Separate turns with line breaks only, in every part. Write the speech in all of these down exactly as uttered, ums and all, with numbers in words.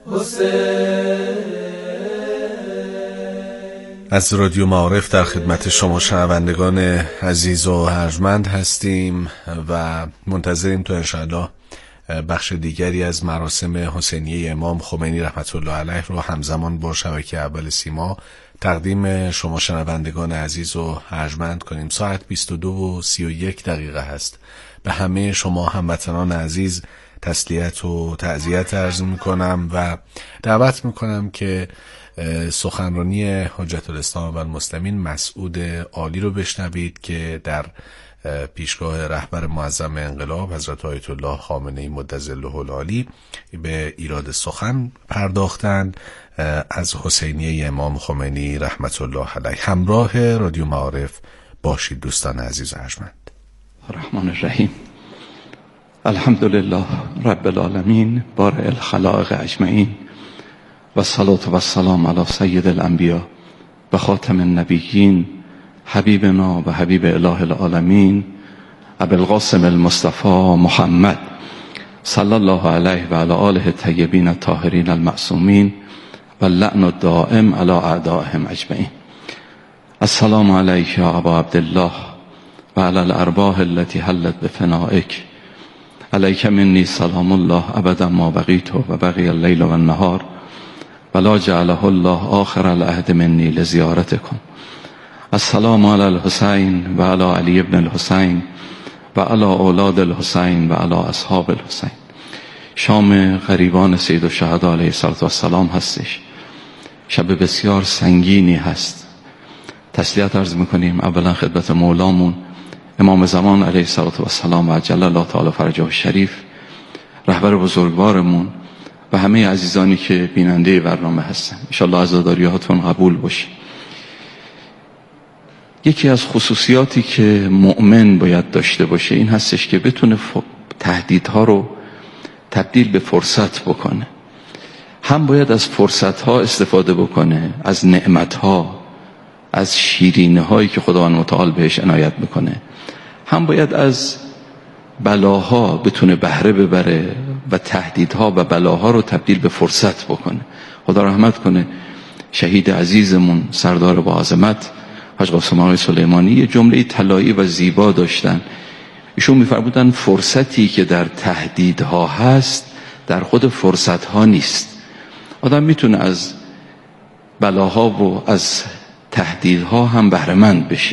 از رادیو معارف در خدمت شما شنوندگان عزیز و ارجمند هستیم و منتظریم تا انشاءالله بخش دیگری از مراسم حسینیه امام خمینی رحمت الله علیه رو همزمان با شبکه اول سیما تقدیم شما شنوندگان عزیز و ارجمند کنیم. ساعت بیست و دو و سی و یک دقیقه هست. به همه شما هموطنان عزیز تسلیت و تعزیت عرض میکنم و دعوت میکنم که سخنرانی حجت الاسلام و المسلمین مسعود عالی رو بشنوید که در پیشگاه رهبر معظم انقلاب حضرت آیت الله خامنه‌ای مدظله العالی به ایراد سخن پرداختند از حسینیه امام خمینی رحمت الله علیه. همراه رادیو معارف باشید دوستان عزیز و ارجمند.
الرحمن الرحیم. الحمدلله رب العالمین بارئ الخلائق اجمعین و الصلاة و السلام علی سید الانبیاء و خاتم النبیین حبیبنا و حبیب اله العالمین ابی القاسم المصطفى محمد صلی الله علیه و علی آله الطیبین الطاهرین المعصومین و اللعن الدائم علی اعدائهم اجمعین. السلام علیک یا ابا عبدالله و علی الارواح التي حلت بفنائک. علیک منی سلام الله ابدا ما بقیت و بقی اللیل و النهار ولا جعله الله آخر العهد منی لزیارتکم. السلام علی الحسین و علی علی ابن الحسین و علی اولاد الحسین و علی اصحاب الحسین. شام غریبان سید الشهدا علیه السلام هستش. شب بسیار سنگینی هست. تسلیت عرض میکنیم اولا خدمت مولامون امام زمان علیه السلام و عجل الله تعالی فرجه الشریف، رهبر بزرگوارمون و همه عزیزانی که بیننده برنامه هستن. انشالله عزاداریاتون قبول باشه. یکی از خصوصیاتی که مؤمن باید داشته باشه این هستش که بتونه تهدیدها رو تبدیل به فرصت بکنه. هم باید از فرصتها استفاده بکنه، از نعمتها، از شیرینه هایی که خداوند متعال بهش عنایت میکنه. هم باید از بلاها بتونه بهره ببره و تهدیدها و بلاها رو تبدیل به فرصت بکنه. خدا رحمت کنه شهید عزیزمون سردار با عظمت حاج قاسم آقای سلیمانی یه جمله طلایی و زیبا داشتن. ایشون میفرمودن فرصتی که در تهدیدها هست در خود فرصتها نیست. آدم میتونه از بلاها و از تهدیدها هم بهره مند بشه.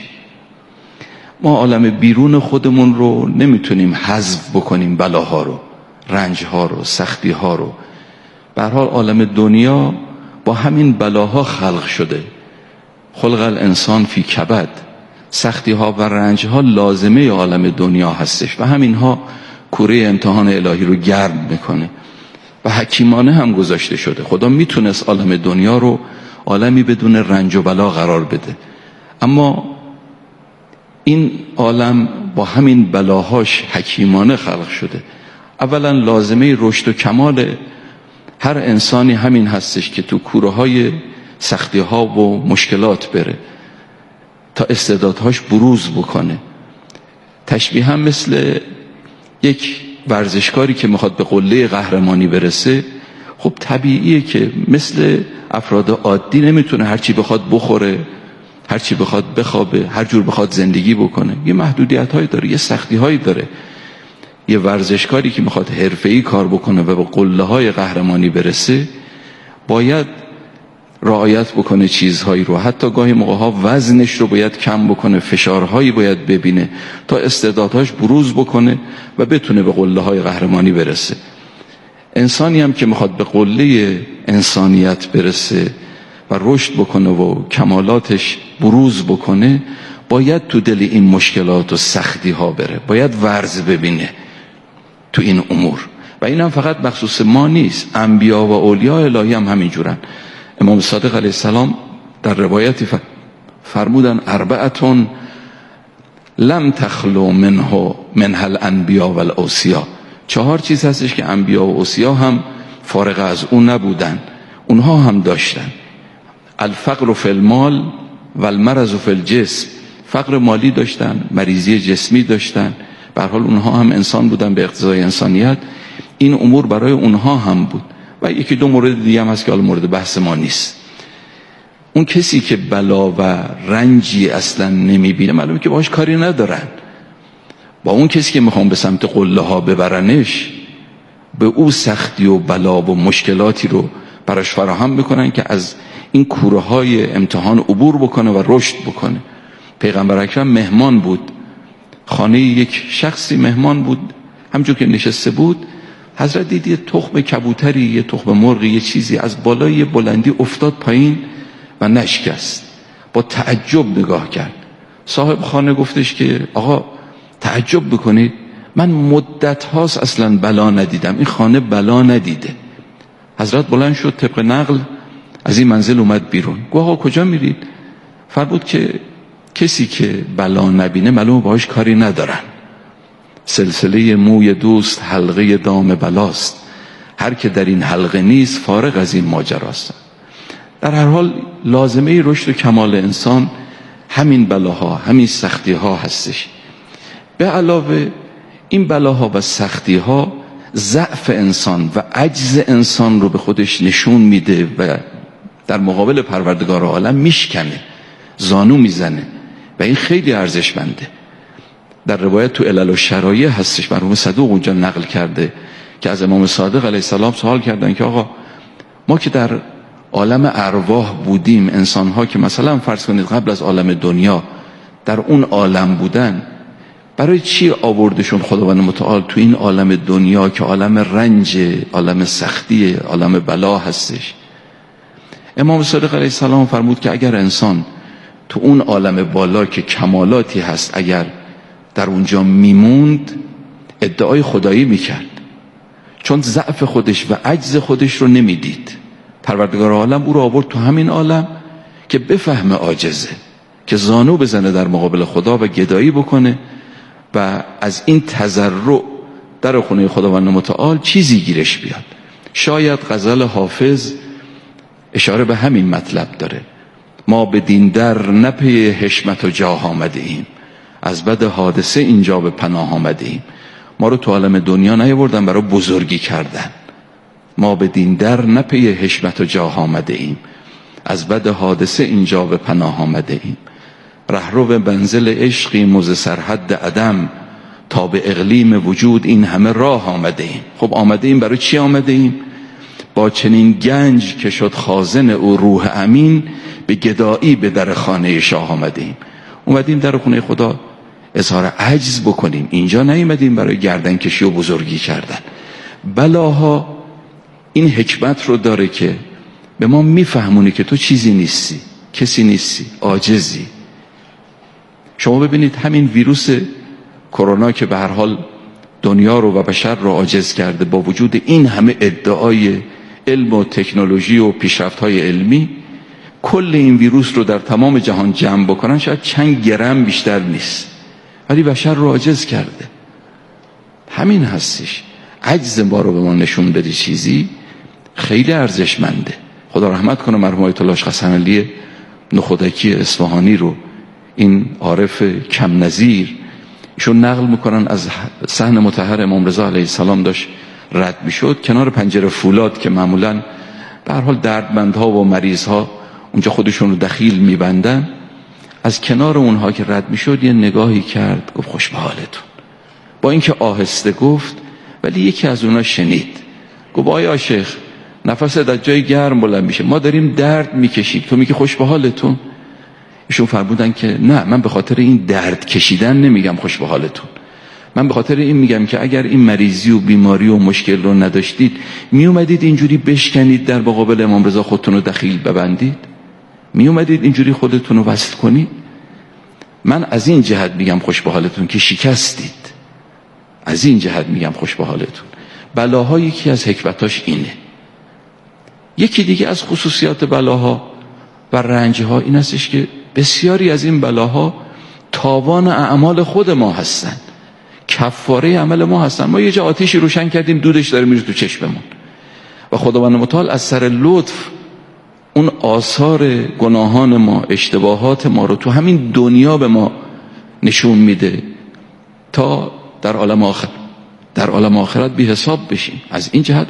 ما عالم بیرون خودمون رو نمیتونیم حذف بکنیم، بلاها رو، رنجها رو، سختیها رو. به هر حال عالم دنیا با همین بلاها خلق شده. خلق الانسان فی کبد. سختیها و رنجها لازمه عالم دنیا هستش و همینها کوره امتحان الهی رو گرم میکنه و حکیمانه هم گذاشته شده. خدا میتونست عالم دنیا رو عالمی بدون رنج و بلا قرار بده، اما این عالم با همین بلاهاش حکیمانه خلق شده. اولا لازمه رشد و کمال هر انسانی همین هستش که تو کوره های سختی ها و مشکلات بره تا استعدادهاش بروز بکنه. تشبیه هم مثل یک ورزشکاری که میخواد به قله قهرمانی برسه، خب طبیعیه که مثل افراد عادی نمیتونه هرچی بخواد بخوره، هرچی بخواد بخوابه، هر جور بخواد زندگی بکنه. یه محدودیت هایی داره، یه سختی هایی داره. یه ورزشکاری که میخواد حرفه‌ای کار بکنه و به قله های قهرمانی برسه باید رعایت بکنه چیزهایی رو. حتی گاهی موقع ها وزنش رو باید کم بکنه، فشارهایی باید ببینه تا استعدادهاش بروز بکنه و بتونه به قله های قهرمانی برسه. انسانی هم که میخواد به قله انسانیت برسه و رشد بکنه و کمالاتش بروز بکنه باید تو دل این مشکلات و سختی ها بره، باید ورز ببینه تو این امور. و این هم فقط مخصوص ما نیست، انبیا و اولیاء الهی هم همین جورن. امام صادق علیه السلام در روایتی فرمودن اربعتون لم تخلو منه منها الانبیا و الاوصیا. چهار چیز هستش که انبیا و اوصیا هم فارغ از اون نبودن، اونها هم داشتن. الفقر فی المال و المرض فی الجسم. فقر مالی داشتن، مریضی جسمی داشتن، به هر حال اونها هم انسان بودن به اقتضای انسانیت. این امور برای اونها هم بود. و یکی دو مورد دیگه هم هست که حالا مورد بحث ما نیست. اون کسی که بلا و رنجی اصلا نمیبینه معلومه که باهاش کاری ندارن. با اون کسی که میخوام به سمت قله ها ببرنش، به او سختی و بلا و مشکلاتی رو براش فراهم میکنن که از این کوره های امتحان عبور بکنه و رشد بکنه. پیغمبر اکرم مهمان بود، خانه یک شخصی مهمان بود، همونجور که نشسته بود حضرت دید یه تخم کبوتری، یه تخم مرغی، یه چیزی از بالای بلندی افتاد پایین و نشکست. با تعجب نگاه کرد. صاحب خانه گفتش که آقا تعجب بکنید، من مدت هاست اصلا بلا ندیدم، این خانه بلا ندیده. حضرت بلند شد، طبق نقل از این منزل اومد بیرون. گفت آقا کجا میرید؟ فرمود که کسی که بلا نبینه معلومه باهاش کاری ندارن. سلسله موی دوست حلقه دام بلاست، هر که در این حلقه نیست فارغ از این ماجراست. در هر حال لازمه رشد و کمال انسان همین بلاها، همین سختیها هستش. به علاوه این بلاها و سختیها ضعف انسان و عجز انسان رو به خودش نشون میده و در مقابل پروردگار عالم میشکنه، زانو میزنه و این خیلی ارزشمنده. در روایت تو علل و شرایع هستش، مرحوم صدوق اونجا نقل کرده که از امام صادق علیه السلام سوال کردن که آقا ما که در عالم ارواح بودیم، انسان‌ها که مثلا فرض کنید قبل از عالم دنیا در اون عالم بودن، برای چی آوردشون خداوند متعال تو این عالم دنیا که عالم رنج، عالم سختی، عالم بلا هستش؟ امام صادق علیه السلام فرمود که اگر انسان تو اون عالم بالا که کمالاتی هست اگر در اونجا میموند، ادعای خدایی میکرد، چون ضعف خودش و عجز خودش رو نمیدید. پروردگار عالم او رو آورد تو همین عالم که بفهمه عاجزه، که زانو بزنه در مقابل خدا و گدایی بکنه و از این تضرع در خونه خداوند متعال چیزی گیرش بیاد. شاید غزل حافظ اشاره به همین مطلب داره: ما به دین در نپی حشمت و جاه آمده ایم، از بد حادثه اینجا به پناه آمده ایم. ما رو تو عالم دنیا نیاوردن برای بزرگی کردن، ما به دین در نپی حشمت و جاه آمده ایم، از بد حادثه اینجا به پناه آمده ایم. رهرو به منزل عشقی مز سرحد عدم، تا به اقلیم وجود این همه راه آمده ایم. خب آمده ایم برای چی آمده ایم؟ با چنین گنج که شد خازن او روح امین، به گدایی به در خانه شاه آمده ایم. اومدیم در خونه خدا اظهار عجز بکنیم، اینجا نیومدیم برای گردن کشی و بزرگی کردن. بلاها این حکمت رو داره که به ما میفهمونه که تو چیزی نیستی، کسی نیستی، عاجزی. شما ببینید همین ویروس کرونا که به هر حال دنیا رو و بشر رو عاجز کرده، با وجود این همه ادعای علم و تکنولوژی و پیشرفت‌های علمی، کل این ویروس رو در تمام جهان جمع بکنن شاید چند گرم بیشتر نیست، ولی بشر رو عاجز کرده. همین هستش، عجز ما رو به ما نشون بده چیزی خیلی ارزشمنده. خدا رحمت کنه مرحوم آیت الله قسم علی نخودکی اصفهانی رو، این عارف کم نظیر، ایشون نقل میکنن از صحن مطهر امام رضا علیه السلام داشت رد میشد کنار پنجره فولاد که معمولا به هر حال دردمندها و مریضها اونجا خودشون رو دخیل میبندن. از کنار اونها که رد میشد یه نگاهی کرد، گفت خوش به حالتون. با اینکه آهسته گفت ولی یکی از اونها شنید، گفت آیا شیخ نفست از جای گرم بلند میشه، ما داریم درد میکشیم، تو میگی خوش به حالتون؟ ایشون فرمودن که نه، من به خاطر این درد کشیدن نمیگم خوش به حالتون، من به خاطر این میگم که اگر این مریضی و بیماری و مشکل رو نداشتید میومدید اینجوری بشکنید در مقابل امام رضا خودتون رو دخیل ببندید؟ میومدید اینجوری خودتون رو وصل کنید؟ من از این جهت میگم خوش به حالتون که شکستید، از این جهت میگم خوش به حالتون. بلاها یکی از حکمتاش اینه. یکی دیگه از خصوصیات بلاها و رنجها این هستش که بسیاری از این بلاها تاوان اعمال خود ما هستن، کفاره عمل ما هستن. ما یه جا آتیشی روشن کردیم، دودش داره میره تو چشممون و خداوند متعال از سر لطف اون آثار گناهان ما، اشتباهات ما رو تو همین دنیا به ما نشون میده تا در عالم آخر در عالم آخرت بی حساب بشیم. از این جهت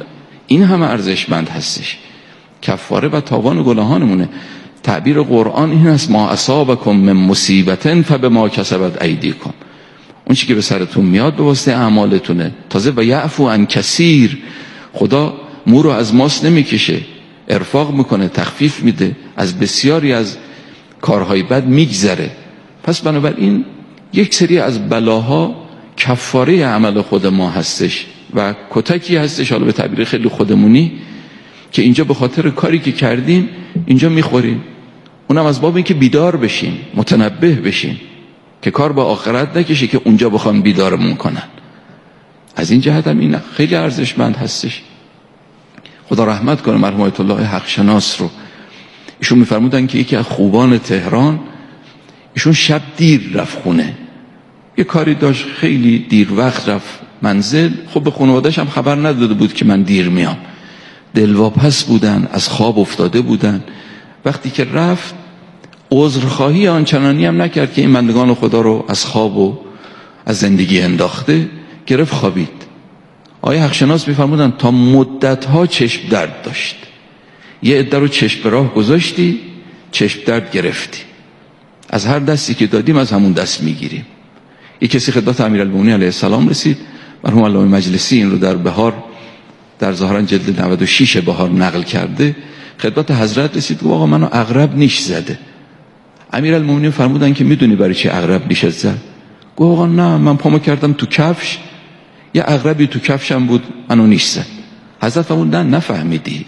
این همه ارزشمند هستش. کفاره و تاوان گناهانمونه. تعبیر قرآن این است: ما اصابکم من مصیبت فبما کسبت ایدیکم. اون چیزی که به سرتون میاد به واسطه اعمالتونه. تازه و یعفو عن کثیر، خدا مو رو از ماست نمیکشه، ارفاق میکنه، تخفیف میده، از بسیاری از کارهای بد میگذره. پس بنابراین یک سری از بلاها کفاره عمل خود ما هستش و کتکی هستش، حالا به تعبیر خیلی خودمونی، که اینجا به خاطر کاری که کردیم اینجا میخوریم. اونم از باب این که بیدار بشیم، متنبه بشیم که کار با آخرت نکشه که اونجا بخوان بیدارمون کنن. از این جهت هم این خیلی ارزشمند هستش. خدا رحمت کنه مرحوم آیت الله حق شناس رو. ایشون میفرمودن که یکی از خوبان تهران، ایشون شب دیر رفت خونه، یه کاری داشت، خیلی دیر وقت رفت منزل. خب به خانواده‌اش هم خبر نداده بود که من دیر میام، دلواپس بودن، از خواب افتاده بودن. وقتی که رفت عذرخواهی آنچنانی هم نکرد که این بندگان خدا رو از خواب و از زندگی انداخته، گرفت خوابید. آیه حق شناس میفرمودن تا مدتها چشم درد داشت. یه عده رو چشم به راه گذاشتی، چشم درد گرفتی. از هر دستی که دادیم از همون دست میگیریم. یک کسی خدمت امیرالمومنین علیه السلام رسید، مرحوم علامه مجلسی این رو در بهار، در ظاهرا جلد نود و شش بهار نقل کرده، خدمت حضرت رسید و آقا منو عقرب نیش زده. امیرالمومنین فرمودن که میدونی برای چی عقرب نیشت زد؟ گفت آقا نه، من پامو کردم تو کفش، یه عقربی تو کفشم بود منو نیش زد. حضرت فرمودن نفهمیدی،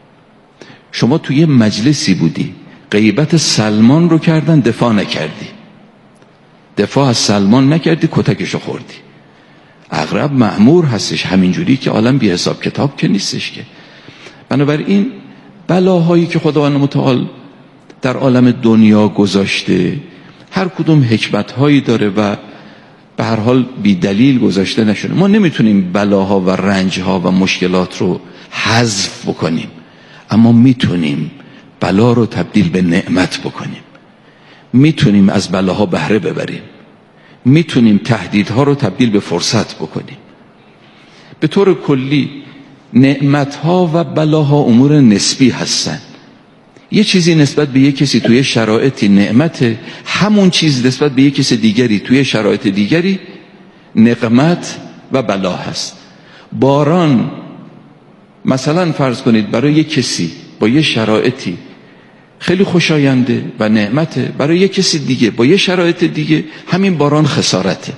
شما توی یه مجلسی بودی، غیبت سلمان رو کردن، دفاع نکردی، دفاع از سلمان نکردی، کتکشو خوردی. عقرب مأمور هستش همینجوری که عالم بی حساب کتاب که نیستش که. بنابراین بلاهایی که خداوند متعال در عالم دنیا گذاشته هر کدوم حکمتهایی داره و به هر حال بی دلیل گذاشته نشونه. ما نمیتونیم بلاها و رنجها و مشکلات رو حذف بکنیم، اما میتونیم بلا رو تبدیل به نعمت بکنیم، میتونیم از بلاها بهره ببریم، میتونیم تهدیدها رو تبدیل به فرصت بکنیم. به طور کلی نعمتها و بلاها امور نسبی هستن. یه چیزی نسبت به یه کسی توی شرایطی نعمت، همون چیز نسبت به یه کسی دیگری توی شرایط دیگری نقمت و بلا هست. باران مثلا فرض کنید برای یه کسی با یه شرایطی خیلی خوشاینده و نعمته، برای یه کسی دیگه با یه شرایط دیگه همین باران خسارته.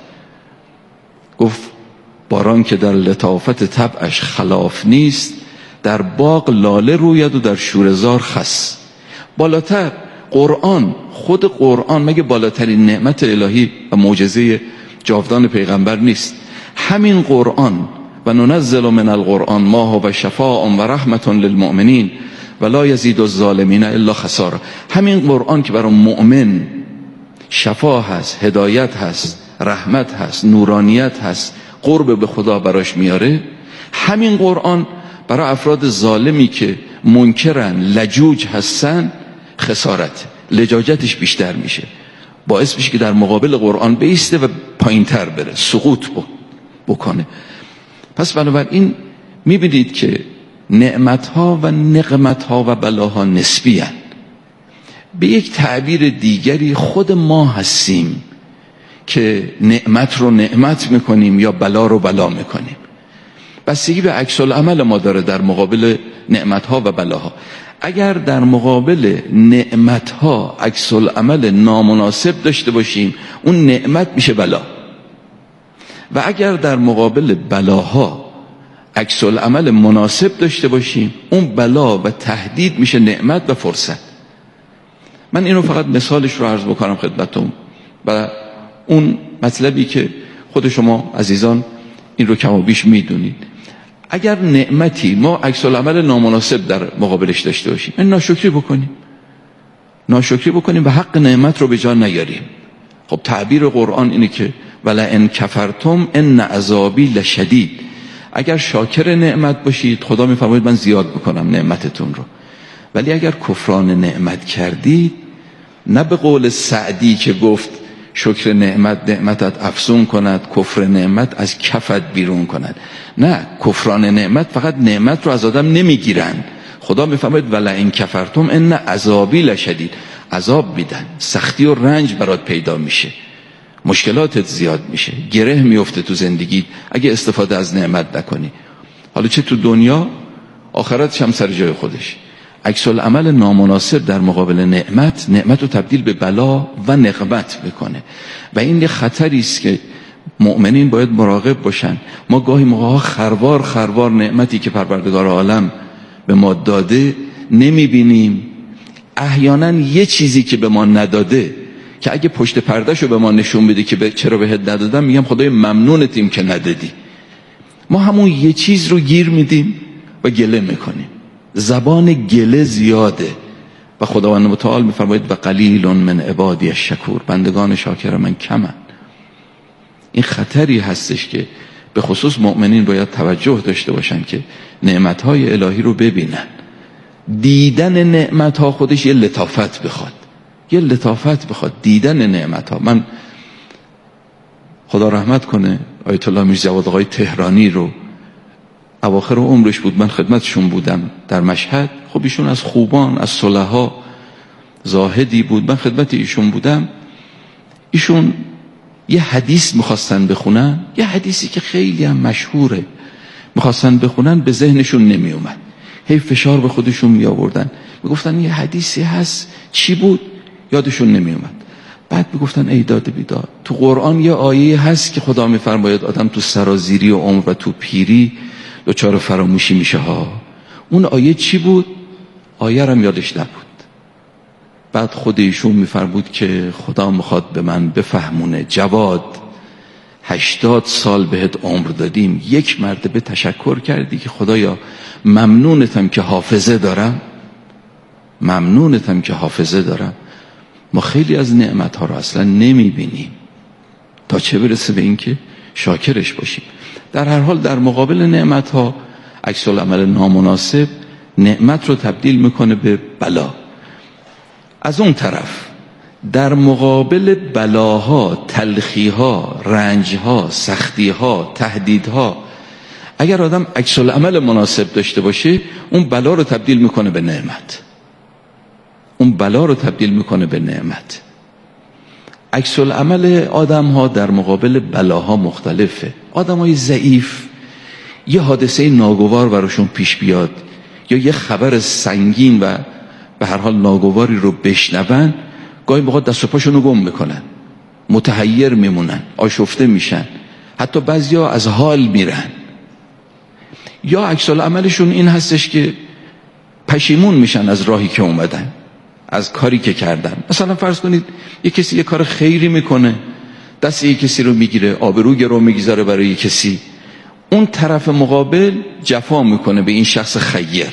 گفت باران که در لطافت طبعش خلاف نیست، در باغ لاله روید و در شورزار خس. بالاتر قرآن، خود قرآن مگه بالاترین نعمت الهی و معجزه جاودان پیغمبر نیست؟ همین قرآن و ننزل من القرآن ما هو شفاء و رحمت للمؤمنین ولا یزید الظالمین الا خسارا. همین قرآن که برای مؤمن شفا هست، هدایت هست، رحمت هست، نورانیت هست، قرب به خدا براش میاره، همین قرآن برای افراد ظالمی که منکرن، لجوج هستن، خسارت، لجاجتش بیشتر میشه، باعث میشه که در مقابل قرآن بیسته و پایین تر بره، سقوط بکنه. پس بنابراین میبینید که نعمتها و نقمتها و بلاها نسبی هستند. به یک تعبیر دیگری خود ما هستیم که نعمت رو نعمت میکنیم یا بلا رو بلا میکنیم. بستگی به عکس العمل ما داره در مقابل نعمتها و بلاها. اگر در مقابل نعمتها عکس العمل نامناسب داشته باشیم، اون نعمت میشه بلا، و اگر در مقابل بلاها عکس العمل مناسب داشته باشیم، اون بلا و تهدید میشه نعمت و فرصت. من اینو فقط مثالش رو عرض بکنم خدمتتون و اون مطلبی که خود شما عزیزان این رو کم و بیش میدونید. اگر نعمتی ما عکس العمل نامناسب در مقابلش داشته باشیم، این ناشکری بکنیم، ناشکری بکنیم و حق نعمت رو به جا نیاریم. خب تعبیر قرآن اینه که ولئن کفرتم ان عذابی لشدید. اگر شاکر نعمت باشید، خدا میفرماید من زیاد بکنم نعمتتون رو، ولی اگر کفران نعمت کردید، نه به قول سعدی که گفت شکر نعمت نعمتت افزون کند، کفر نعمت از کفت بیرون کند. نه، کفران نعمت فقط نعمت رو از آدم نمیگیرن. خدا میفرماید ولئن کفرتم ان عذابی لشدید. عذاب میدن، سختی و رنج برات پیدا میشه، مشکلاتت زیاد میشه، گره میفته تو زندگی اگه استفاده از نعمت نکنی. حالا چه تو دنیا، آخرتش هم سر جای خودش. عکس العمل نامناسب در مقابل نعمت، نعمت رو تبدیل به بلا و نقمت بکنه و این خطری است که مؤمنین باید مراقب باشن. ما گاهی موقع‌ها خروار خروار نعمتی که پروردگار عالم به ما داده نمیبینیم. احیانا یه چیزی که به ما نداده که اگه پشت پردهشو به ما نشون بده که چرا بهت ندادم، میگم خدای ممنونتیم که ندادی. ما همون یه چیز رو گیر میدیم و گله میکنیم. زبان گله زیاده و خداوند متعال میفرماید و قلیل من عبادی الشکور، بندگان شاکر من کمن. این خطری هستش که به خصوص مؤمنین باید توجه داشته باشن که نعمتهای الهی رو ببینن. دیدن نعمتها خودش یه لطافت بخواد، یه لطافت بخواد دیدن نعمتها. من خدا رحمت کنه آیت الله میرزا جواد آقای تهرانی رو، اواخر عمرش بود، من خدمتشون بودم در مشهد. خب ایشون از خوبان، از صلحا، زاهدی بود، من خدمت ایشون بودم. ایشون یه حدیث میخواستن بخونن، یه حدیثی که خیلی هم مشهوره، میخواستن بخونن، به ذهنشون نمی اومد، هی فشار به خودشون می آوردن، میگفتن یه حدیثی هست، چی بود؟ یادشون نمی اومد. بعد میگفتن ای داد بیداد، تو قرآن یه آیه هست که خدا میفرماید آدم تو سرازیری و عمر و تو پیری دچار فراموشی میشه ها. اون آیه چی بود؟ آیه رم یادش نبود. بعد خود ایشون میفرمود که خدا میخواد به من بفهمونه جواد، هشتاد سال بهت عمر دادیم، یک مرتبه تشکر کردی که خدایا ممنونتم که حافظه دارم، ممنونتم که حافظه دارم. ما خیلی از نعمتها رو اصلا نمیبینیم تا چه برسه به این که شاکرش باشیم. در هر حال در مقابل نعمتها عکس العمل نامناسب نعمت رو تبدیل میکنه به بلا. از اون طرف در مقابل بلاها، تلخیها، رنجها، سختیها، تهدیدها، اگر آدم عکس العمل مناسب داشته باشه، اون بلا رو تبدیل میکنه به نعمت، اون بلا رو تبدیل میکنه به نعمت. عکس العمل آدم ها در مقابل بلاها مختلفه. آدم های ضعیف یه حادثه ناگوار براشون پیش بیاد یا یه خبر سنگین و به هر حال ناگواری رو بشنون، گاهی موقع دست و پاشون رو گم میکنن، متحیر میمونن، آشفته میشن، حتی بعضیا از حال میرن. یا عکس العملشون این هستش که پشیمون میشن از راهی که اومدن، از کاری که کردن. مثلا فرض کنید یه کسی یه کار خیری میکنه، دست یه کسی رو میگیره، آبرو گرو میگذاره برای یه کسی، اون طرف مقابل جفا میکنه به این شخص خیر،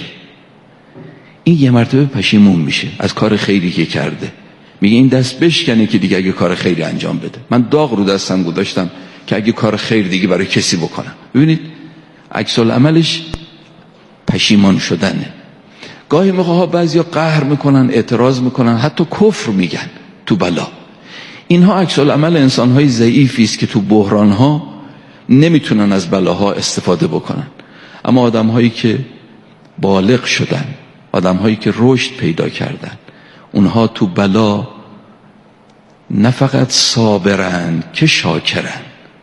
این یه مرتبه پشیمون میشه از کار خیری که کرده، میگه این دست بشکنه که دیگه اگه کار خیری انجام بده. من داغ رو دستم گذاشتم که اگه کار خیر دیگه برای کسی بکنم. ببینید عکس العملش پشیمان شدنه. گاهی موقع ها بعضیا قهر میکنن، اعتراض میکنن، حتی کفر میگن تو بلا. اینها عکس العمل انسان های ضعیفی است که تو بحران ها نمیتونن از بلاها استفاده بکنن. اما آدم هایی که بالغ شدن، آدم هایی که رشد پیدا کردن، اونها تو بلا نه فقط صابرن که شاکرن،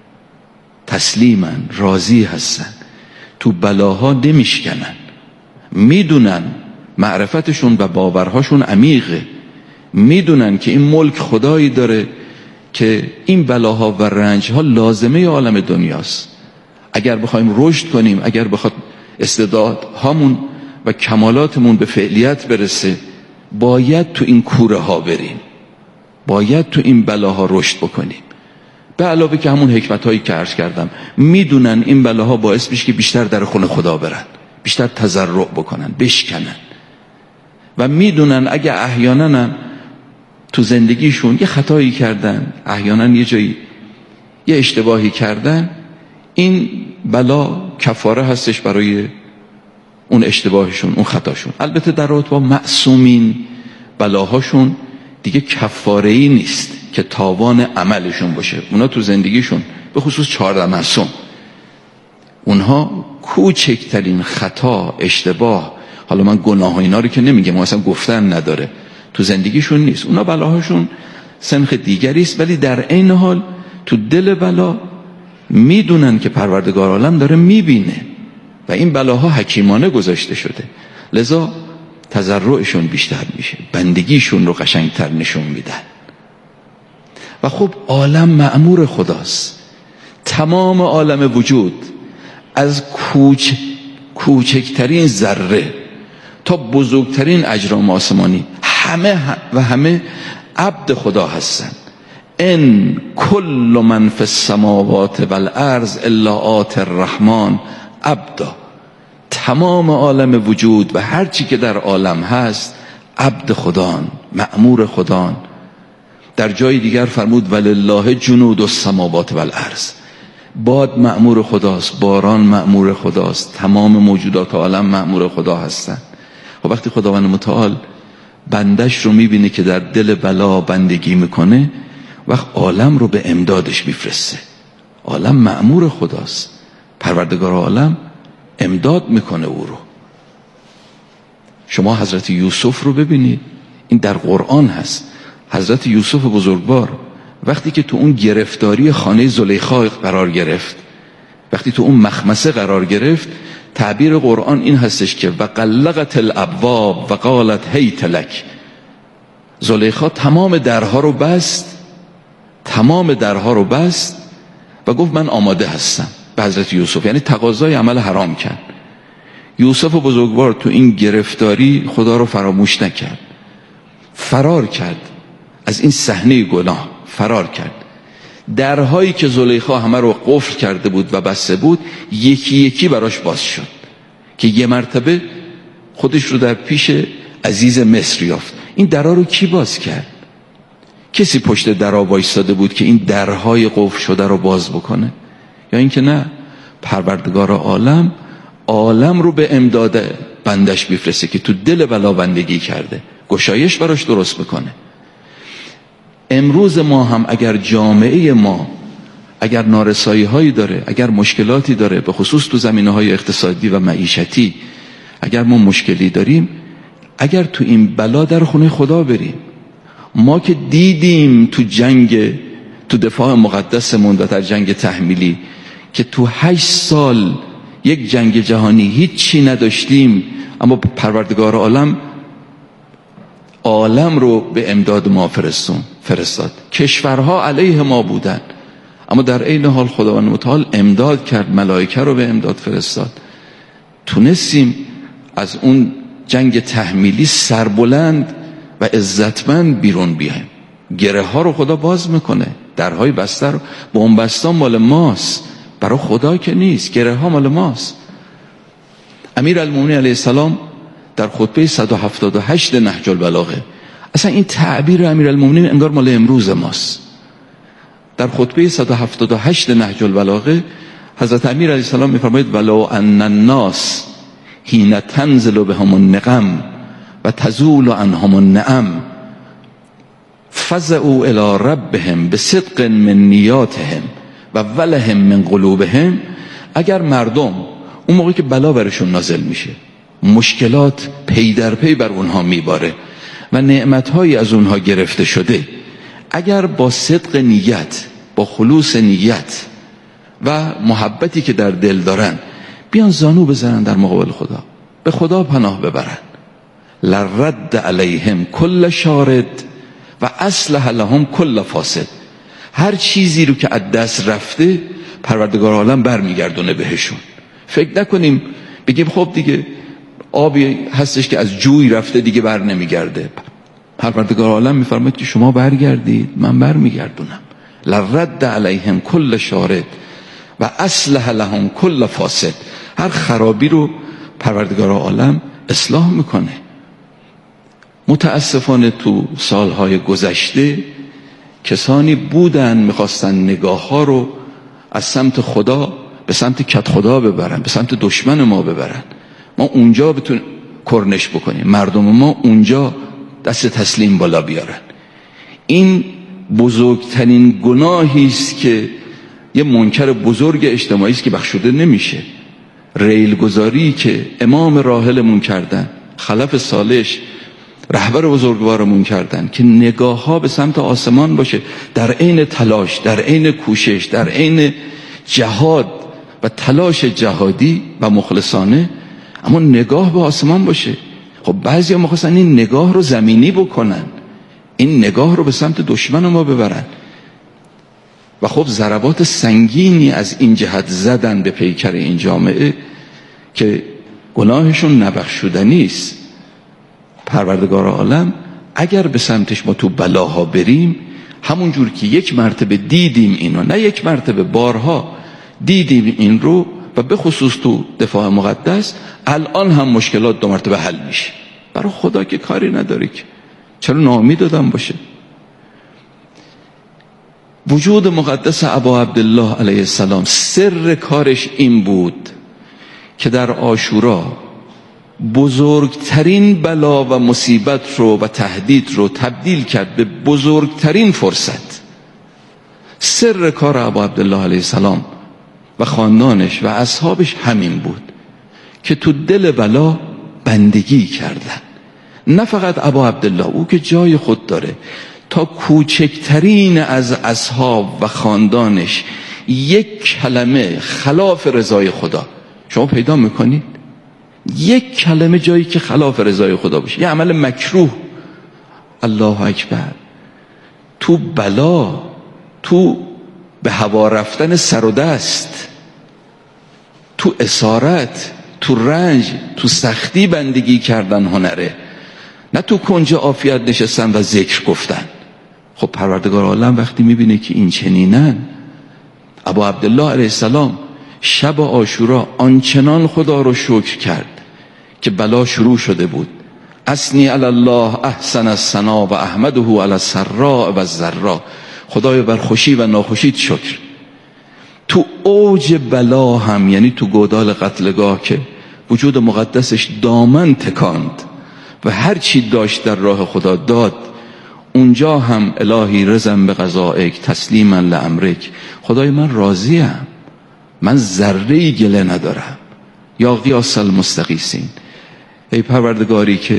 تسلیمن، راضی هستن، تو بلاها نمیشکنن، میدونن معرفتشون و باورهاشون عمیقه، میدونن که این ملک خدایی داره که این بلاها و رنجها لازمه عالم دنیاست. اگر بخوایم رشد کنیم، اگر بخواد استعدادهامون و کمالاتمون به فعلیت برسه، باید تو این کوره ها بریم، باید تو این بلاها رشد بکنیم. به علاوه که همون حکمت هایی که عرض کردم، میدونن این بلاها باعث میشه که بیشتر در خونه خدا برن، بیشتر تضرع بکنن، بشکنن، و میدونن اگه احیانا تو زندگیشون یه خطایی کردن، احیانا یه جایی یه اشتباهی کردن، این بلا کفاره هستش برای اون اشتباهشون، اون خطاشون. البته در رابطه با معصومین بلاهاشون دیگه کفاره‌ای نیست که تاوان عملشون باشه. اونا تو زندگیشون به خصوص چهارده معصوم، اونها کوچکترین خطا، اشتباه، حالا من گناه و اینا رو که نمیگم، اصلا گفتن نداره، تو زندگیشون نیست. اونا بلاهاشون سنخ دیگری است، ولی در عین حال تو دل بلا میدونن که پروردگار عالم داره میبینه و این بلاها حکیمانه گذاشته شده، لذا تضرعشون بیشتر میشه، بندگیشون رو قشنگتر نشون میدن. و خب عالم مأمور خداست، تمام عالم وجود از کوچ کوچکترین ذره تا بزرگترین اجرام آسمانی همه و همه عبد خدا هستن. ان کل من فی السماوات والارض الا آتی الرحمن عبدا. تمام عالم وجود و هر چی که در عالم هست عبد خدان، مأمور خدان. در جای دیگر فرمود ولله جنود السماوات والارض. باد مأمور خداست، باران مأمور خداست، تمام موجودات عالم مأمور خدا هستند. و وقتی خداوند متعال بندش رو میبینه که در دل بلا بندگی میکنه، وقت عالم رو به امدادش میفرسته. عالم مأمور خداست، پروردگار عالم امداد میکنه او رو. شما حضرت یوسف رو ببینید، این در قرآن هست. حضرت یوسف بزرگوار وقتی که تو اون گرفتاری خانه زلیخا قرار گرفت، وقتی تو اون مخمسه قرار گرفت، تعبیر قرآن این هستش که وقلقت الابواب و قالت هیت لک. زلیخا تمام درها رو بست، تمام درها رو بست و گفت من آماده هستم به حضرت یوسف، یعنی تقاضای عمل حرام کرد. یوسف بزرگوار تو این گرفتاری خدا رو فراموش نکرد، فرار کرد از این صحنه گناه، فرار کرد. درهایی که زلیخا همه رو قفل کرده بود و بسته بود یکی یکی براش باز شد که یه مرتبه خودش رو در پیش عزیز مصر یافت. این درها رو کی باز کرد؟ کسی پشت درها وایساده بود که این درهای قفل شده رو باز بکنه؟ یا اینکه نه، پروردگار عالم عالم رو به امداد بندش میفرسته که تو دل بلا بندگی کرده، گشایش براش درست بکنه. امروز ما هم اگر جامعه ما اگر نارسایی هایی داره، اگر مشکلاتی داره، به خصوص تو زمینه های اقتصادی و معیشتی، اگر ما مشکلی داریم، اگر تو این بلا در خونه خدا بریم، ما که دیدیم تو جنگ، تو دفاع مقدسمون و در جنگ تحمیلی که تو هشت سال یک جنگ جهانی هیچی نداشتیم، اما پروردگار عالم عالم رو به امداد ما فرستون فرستاد. کشورها علیه ما بودن، اما در عین حال خداوند متعال امداد کرد، ملائکه رو به امداد فرستاد. تونستیم از اون جنگ تحمیلی سربلند و عزتمند بیرون بیایم. گره ها رو خدا باز میکنه، درهای بسته رو. بنبستان مال ماست، برای خدا که نیست، گره ها مال ماست. امیر المومنین علیه السلام در خطبه صد و هفتاد و هشت نهج البلاغه، اصلا این تعبیر امیر المومنین انگار مال امروز ماست. در خطبه صد و هفتاد و هشت نهج البلاغه حضرت امیر علیه السلام میفرماید ولو ان الناس حین تنزل بهم النقم و تزول عنهم النعم فزعوا الی ربهم بصدق من نیاتهم و ولهم من قلوبهم. اگر مردم اون موقعی که بلا برشون نازل میشه، مشکلات پی در پی بر اونها میباره و نعمتهایی از اونها گرفته شده، اگر با صدق نیت، با خلوص نیت و محبتی که در دل دارن بیان زانو بزنن در مقابل خدا، به خدا پناه ببرن، لرد علیهم کل شارد و اصلح لهم کل فاسد. هر چیزی رو که از دست رفته پروردگار عالم برمیگردونه بهشون. فکر نکنیم بگیم خب دیگه آبی هستش که از جوی رفته دیگه بر نمیگرده. پروردگار عالم میفرماید که شما برگردید، من برمیگردونم. لرد علیهم کل شارد و اصلح لهم کل فاسد. هر خرابی رو پروردگار عالم اصلاح میکنه. متاسفانه تو سالهای گذشته کسانی بودن میخواستن نگاه ها رو از سمت خدا به سمت کت خدا ببرن، به سمت دشمن ما ببرن. ما اونجا بتون کرنش بکنیم، مردم ما اونجا دست تسلیم بالا بیارن. این بزرگترین گناهی است که یه منکر بزرگ اجتماعی است که بخشوده نمیشه. ریلگذاری که امام راحلمون کردن، خلف صالحش رهبر بزرگوارمون کردن که نگاه ها به سمت آسمان باشه، در عین تلاش، در عین کوشش، در عین جهاد و تلاش جهادی و مخلصانه، اما نگاه به آسمان باشه. خب بعضیا می‌خواستن این نگاه رو زمینی بکنن، این نگاه رو به سمت دشمن ما ببرن و خب ضربات سنگینی از این جهت زدن به پیکر این جامعه که گناهشون نبخشودنی است. پروردگار عالم اگر به سمتش ما تو بلاها بریم، همون جور که یک مرتبه دیدیم اینو، نه یک مرتبه، بارها دیدیم این رو، و به خصوص تو دفاع مقدس الان هم مشکلات دو مرتبه حل میشه. برای خدا که کاری نداری که، چرا ناامید آدم باشه؟ وجود مقدس ابا عبدالله علیه السلام سر کارش این بود که در عاشورا بزرگترین بلا و مصیبت رو و تهدید رو تبدیل کرد به بزرگترین فرصت. سر کار ابا عبدالله علیه السلام و خاندانش و اصحابش همین بود که تو دل بلا بندگی کردن. نه فقط ابا عبدالله، او که جای خود داره، تا کوچکترین از اصحاب و خاندانش یک کلمه خلاف رضای خدا شما پیدا میکنید؟ یک کلمه جایی که خلاف رضای خدا باشه، یه عمل مکروه، الله اکبر، تو بلا، تو به هوا رفتن سر و دست، تو اسارت، تو رنج، تو سختی بندگی کردن هنره، نه تو کنج عافیت نشستن و ذکر گفتن. خب پروردگار عالم وقتی میبینه که این چنینن، ابا عبدالله علیه السلام شب عاشورا آنچنان خدا رو شکر کرد که بلا شروع شده بود. اثنی علی الله احسن الثنا و احمده علی السراء و الضراء، خدای بر خوشی و ناخوشیت شکر. تو اوج بلا هم، یعنی تو گودال قتلگاه که وجود مقدسش دامن تکاند و هر چی داشت در راه خدا داد، اونجا هم الهی رضا به قضائک تسلیما لامرک، خدای من راضیم، من ذره گله ندارم. یا غیاث المستغیثین، ای پروردگاری که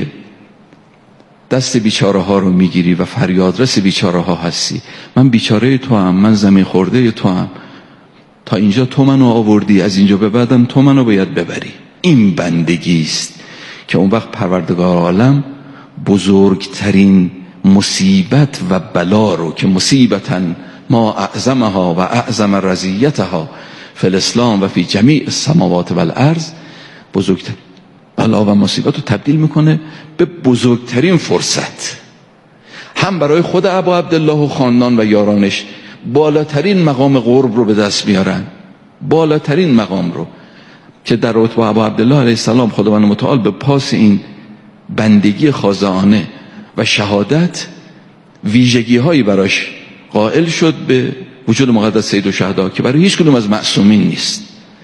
دست بیچاره ها رو میگیری و فریادرس بیچاره ها هستی، من بیچاره تو هم، من زمین خورده تو هم، تا اینجا تو منو آوردی، از اینجا به بعدم تو منو باید ببری. این بندگی است که اون وقت پروردگار عالم بزرگترین مصیبت و بلا رو که مصیبتا ما اعظمها و اعظم رضیتها فی الاسلام و فی جمیع السماوات و الارض، بزرگترین بلا و مصیبت رو تبدیل میکنه به بزرگترین فرصت، هم برای خود ابا عبدالله و خاندان و یارانش بالاترین مقام قرب رو به دست میارن، بالاترین مقام رو که در رتبه ابا عبدالله علیه السلام خداوند متعال به پاس این بندگی خاضعانه و شهادت ویژگی هایی براش قائل شد به وجود مقدس سید الشهدا که برای هیچ کدوم از معصومین نیست.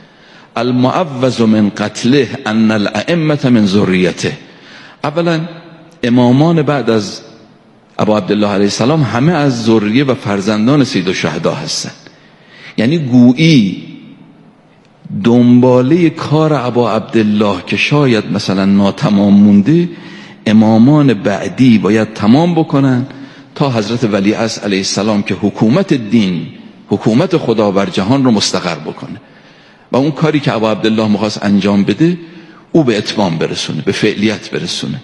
المعوذ من قتله ان الائمه من ذریته. اولا امامان بعد از ابا عبدالله علیه السلام همه از ذریه و فرزندان سید الشهدا هستند، یعنی گویی دنباله کار ابا عبدالله که شاید مثلا ناتمام مونده، امامان بعدی باید تمام بکنن تا حضرت ولیعصر علیه السلام که حکومت دین، حکومت خدا بر جهان رو مستقر بکنه و اون کاری که ابا عبدالله میخواست انجام بده او به اتمام برسونه، به فعلیت برسونه.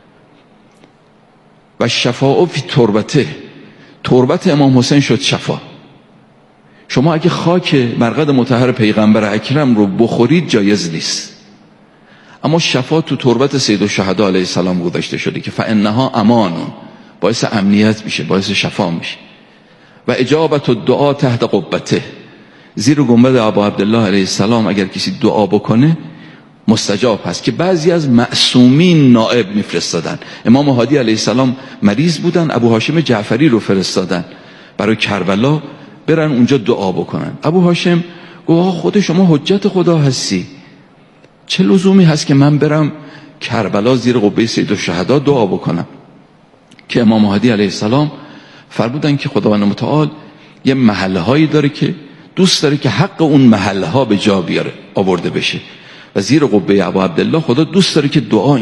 و شفاء فی تربته، تربت امام حسین شد شفا. شما اگه خاک مرقد مطهر پیغمبر اکرم رو بخورید جایز نیست، اما شفا تو تربت سید الشهدا علیه السلام گذاشته شده که فانها امان، باعث امنیت میشه، باعث شفا میشه. و اجابت الدعا تحت قبته، زیر گنبد ابا عبدالله علیه السلام اگر کسی دعا بکنه مستجاب هست. که بعضی از معصومین نائب میفرستادن. امام هادی علیه السلام مریض بودن، ابو هاشم جعفری رو فرستادن برای کربلا برن اونجا دعا بکنن. ابو هاشم گفت خود شما حجت خدا هستی، چه لزومی هست که من برم کربلا زیر قبه سید الشهدا دعا بکنم؟ که امام هادی علیه السلام فرمودن که خداوند متعال یه محلهایی داره که دوست داره که حق اون محلها به جا بیاره آورده بشه و زیر قبه ابا عبدالله خدا دوست داره که دعا